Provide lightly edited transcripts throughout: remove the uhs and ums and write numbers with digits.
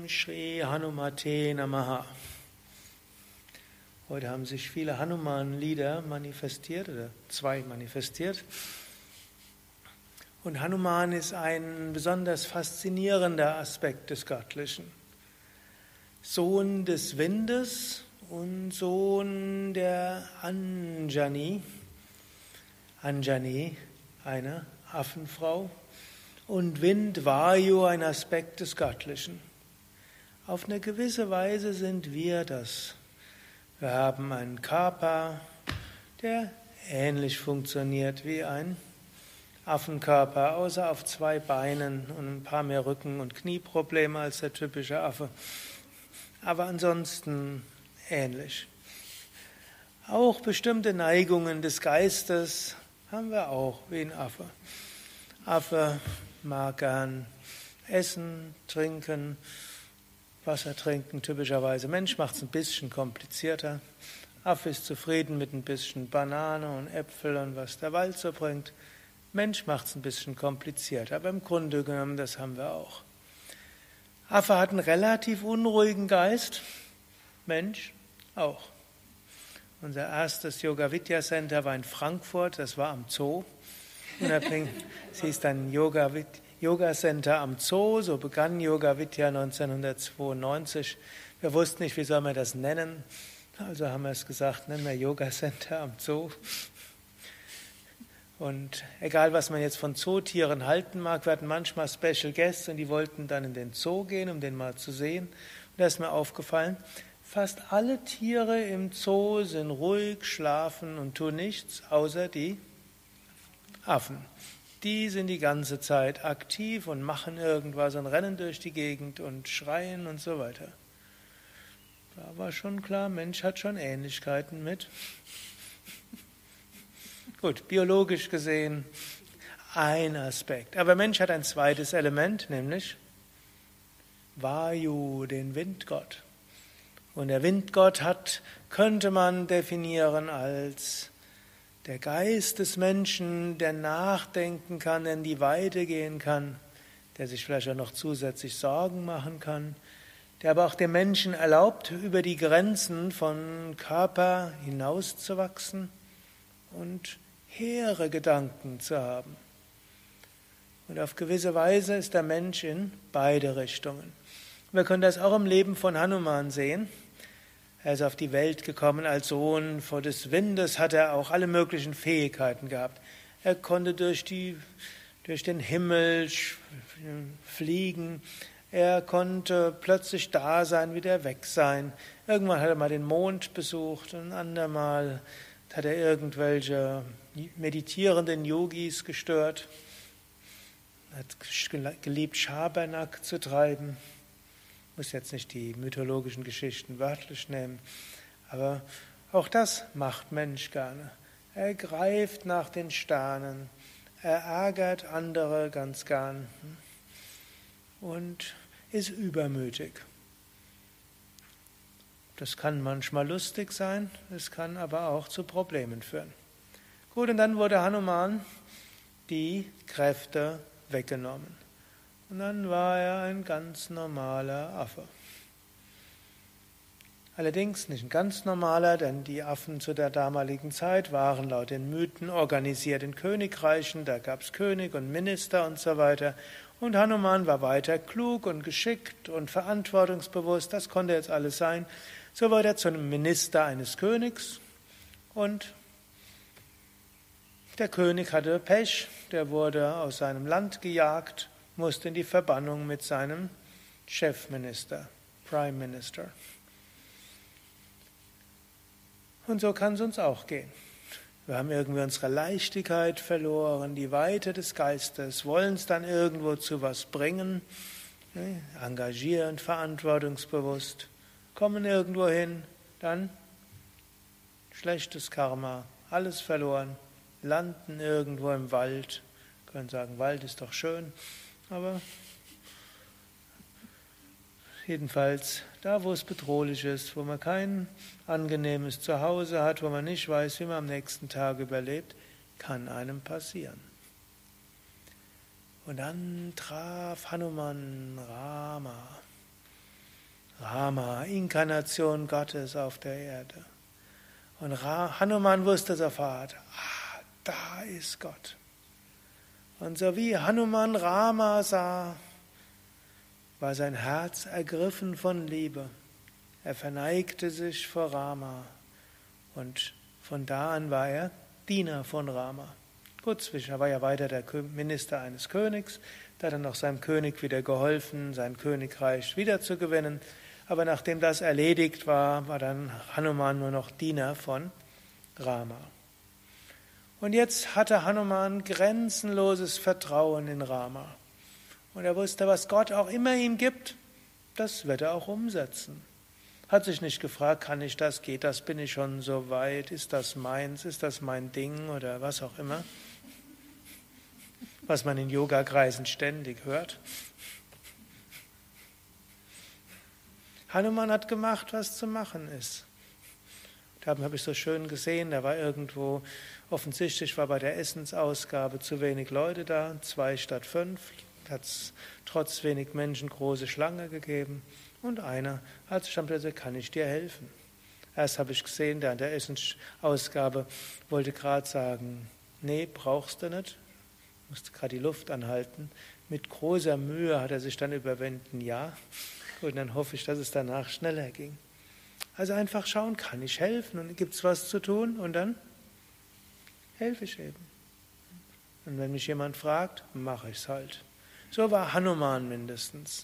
Shri Hanumate Namaha. Heute haben sich viele Hanuman-Lieder manifestiert, oder zwei manifestiert. Und Hanuman ist ein besonders faszinierender Aspekt des Göttlichen. Sohn des Windes und Sohn der Anjani. Anjani, eine Affenfrau. Und Wind, Vayu, ein Aspekt des Göttlichen. Auf eine gewisse Weise sind wir das. Wir haben einen Körper, der ähnlich funktioniert wie ein Affenkörper, außer auf zwei Beinen und ein paar mehr Rücken- und Knieprobleme als der typische Affe. Aber ansonsten ähnlich. Auch bestimmte Neigungen des Geistes haben wir auch wie ein Affe. Affe mag gern essen, trinken, Wasser trinken, typischerweise. Mensch macht es ein bisschen komplizierter. Affe ist zufrieden mit ein bisschen Banane und Äpfel und was der Wald so bringt. Mensch macht es ein bisschen komplizierter, aber im Grunde genommen, das haben wir auch. Affe hat einen relativ unruhigen Geist, Mensch auch. Unser erstes Yoga Vidya Center war in Frankfurt, das war am Zoo. Es hieß dann Yoga Center am Zoo, so begann Yoga Vidya 1992. Wir wussten nicht, wie soll man das nennen, also haben wir es gesagt, nennen wir Yoga Center am Zoo. Und egal, was man jetzt von Zootieren halten mag, wir hatten manchmal Special Guests und die wollten dann in den Zoo gehen, um den mal zu sehen. Und da ist mir aufgefallen, fast alle Tiere im Zoo sind ruhig, schlafen und tun nichts, außer die Affen. Die sind die ganze Zeit aktiv und machen irgendwas und rennen durch die Gegend und schreien und so weiter. Da war schon klar, Mensch hat schon Ähnlichkeiten mit. Gut, biologisch gesehen ein Aspekt. Aber Mensch hat ein zweites Element, nämlich Vayu, den Windgott. Und der Windgott könnte man definieren als der Geist des Menschen, der nachdenken kann, der in die Weite gehen kann, der sich vielleicht auch noch zusätzlich Sorgen machen kann, der aber auch dem Menschen erlaubt, über die Grenzen von Körper hinauszuwachsen und hehre Gedanken zu haben. Und auf gewisse Weise ist der Mensch in beide Richtungen. Wir können das auch im Leben von Hanuman sehen. Er ist auf die Welt gekommen als Sohn des Windes, hat er auch alle möglichen Fähigkeiten gehabt. Er konnte durch den Himmel fliegen, er konnte plötzlich da sein, wieder weg sein. Irgendwann hat er mal den Mond besucht, ein andermal hat er irgendwelche meditierenden Yogis gestört, hat geliebt, Schabernack zu treiben. Ich muss jetzt nicht die mythologischen Geschichten wörtlich nehmen, aber auch das macht Mensch gerne. Er greift nach den Sternen, er ärgert andere ganz gern und ist übermütig. Das kann manchmal lustig sein, es kann aber auch zu Problemen führen. Gut, und dann wurde Hanuman die Kräfte weggenommen. Und dann war er ein ganz normaler Affe. Allerdings nicht ein ganz normaler, denn die Affen zu der damaligen Zeit waren laut den Mythen organisiert in Königreichen, da gab es König und Minister und so weiter. Und Hanuman war weiter klug und geschickt und verantwortungsbewusst, das konnte jetzt alles sein. So wurde er zu einem Minister eines Königs und der König hatte Pech, der wurde aus seinem Land gejagt, musste in die Verbannung mit seinem Chefminister, Prime Minister. Und so kann es uns auch gehen. Wir haben irgendwie unsere Leichtigkeit verloren, die Weite des Geistes, wollen es dann irgendwo zu was bringen, engagierend, verantwortungsbewusst, kommen irgendwo hin, dann schlechtes Karma, alles verloren, landen irgendwo im Wald, können sagen, Wald ist doch schön, aber jedenfalls da, wo es bedrohlich ist, wo man kein angenehmes Zuhause hat, wo man nicht weiß, wie man am nächsten Tag überlebt, kann einem passieren. Und dann traf Hanuman Rama. Rama, Inkarnation Gottes auf der Erde. Und Hanuman wusste sofort, da ist Gott. Und so wie Hanuman Rama sah, war sein Herz ergriffen von Liebe. Er verneigte sich vor Rama und von da an war er Diener von Rama. Gut, er war ja weiter der Minister eines Königs, da hat er noch seinem König wieder geholfen, sein Königreich wiederzugewinnen. Aber nachdem das erledigt war, war dann Hanuman nur noch Diener von Rama. Und jetzt hatte Hanuman grenzenloses Vertrauen in Rama. Und er wusste, was Gott auch immer ihm gibt, das wird er auch umsetzen. Hat sich nicht gefragt, kann ich das, geht das, bin ich schon so weit, ist das meins, ist das mein Ding oder was auch immer. Was man in Yoga-Kreisen ständig hört. Hanuman hat gemacht, was zu machen ist. Da habe ich so schön gesehen, da war irgendwo, offensichtlich war bei der Essensausgabe zu wenig Leute da, 2 statt 5, hat es trotz wenig Menschen große Schlange gegeben und einer hat sich dann gesagt, kann ich dir helfen? Erst habe ich gesehen, der an der Essensausgabe wollte gerade sagen, nee, brauchst du nicht, musste gerade die Luft anhalten. Mit großer Mühe hat er sich dann überwunden, ja. Und dann hoffe ich, dass es danach schneller ging. Also einfach schauen, kann ich helfen und gibt es was zu tun und dann helfe ich eben. Und wenn mich jemand fragt, mache ich es halt. So war Hanuman mindestens.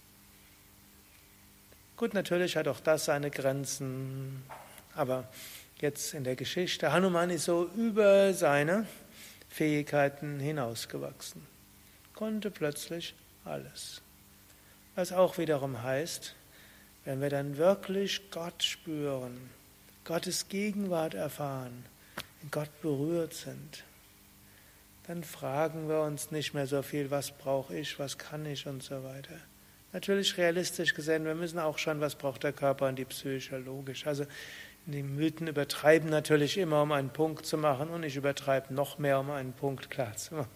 Gut, natürlich hat auch das seine Grenzen, aber jetzt in der Geschichte, Hanuman ist so über seine Fähigkeiten hinausgewachsen, konnte plötzlich alles. Was auch wiederum heißt, wenn wir dann wirklich Gott spüren, Gottes Gegenwart erfahren, in Gott berührt sind, dann fragen wir uns nicht mehr so viel, was brauche ich, was kann ich und so weiter. Natürlich realistisch gesehen, wir müssen auch schauen, was braucht der Körper und die Psyche, logisch. Also die Mythen übertreiben natürlich immer, um einen Punkt zu machen und ich übertreibe noch mehr, um einen Punkt klar zu machen.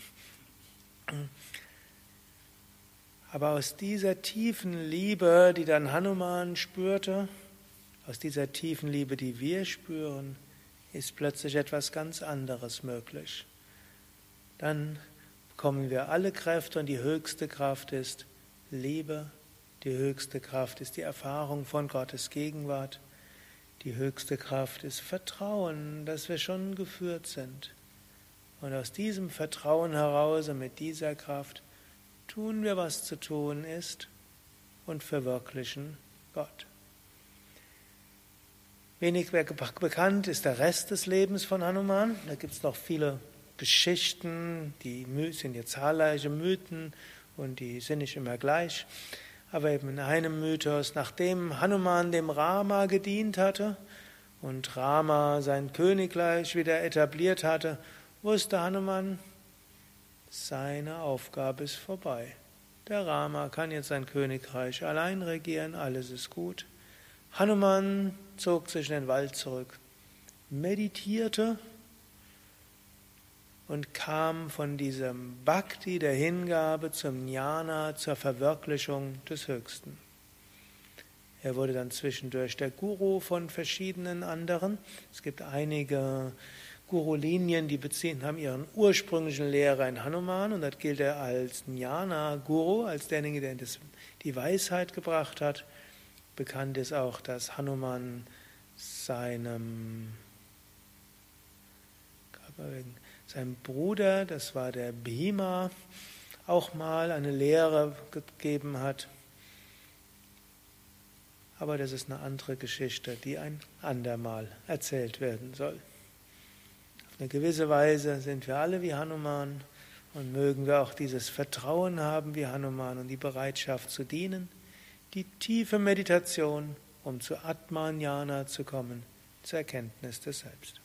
Aber aus dieser tiefen Liebe, die dann Hanuman spürte, aus dieser tiefen Liebe, die wir spüren, ist plötzlich etwas ganz anderes möglich. Dann bekommen wir alle Kräfte und die höchste Kraft ist Liebe, die höchste Kraft ist die Erfahrung von Gottes Gegenwart, die höchste Kraft ist Vertrauen, dass wir schon geführt sind. Und aus diesem Vertrauen heraus und mit dieser Kraft tun wir, was zu tun ist und verwirklichen Gott. Wenig bekannt ist der Rest des Lebens von Hanuman. Da gibt es noch viele Geschichten, die sind ja zahlreiche Mythen und die sind nicht immer gleich. Aber eben in einem Mythos, nachdem Hanuman dem Rama gedient hatte und Rama sein Königreich wieder etabliert hatte, wusste Hanuman, seine Aufgabe ist vorbei. Der Rama kann jetzt sein Königreich allein regieren, alles ist gut. Hanuman zog sich in den Wald zurück, meditierte und kam von diesem Bhakti, der Hingabe, zum Jnana, zur Verwirklichung des Höchsten. Er wurde dann zwischendurch der Guru von verschiedenen anderen. Es gibt einige Guru-Linien, die haben ihren ursprünglichen Lehrer in Hanuman und dort gilt er als Jnana-Guru, als derjenige, der die Weisheit gebracht hat. Bekannt ist auch, dass Hanuman seinem Bruder, das war der Bhima, auch mal eine Lehre gegeben hat. Aber das ist eine andere Geschichte, die ein andermal erzählt werden soll. Auf eine gewisse Weise sind wir alle wie Hanuman und mögen wir auch dieses Vertrauen haben wie Hanuman und die Bereitschaft zu dienen, die tiefe Meditation, um zu Atman Jnana zu kommen, zur Erkenntnis des Selbst.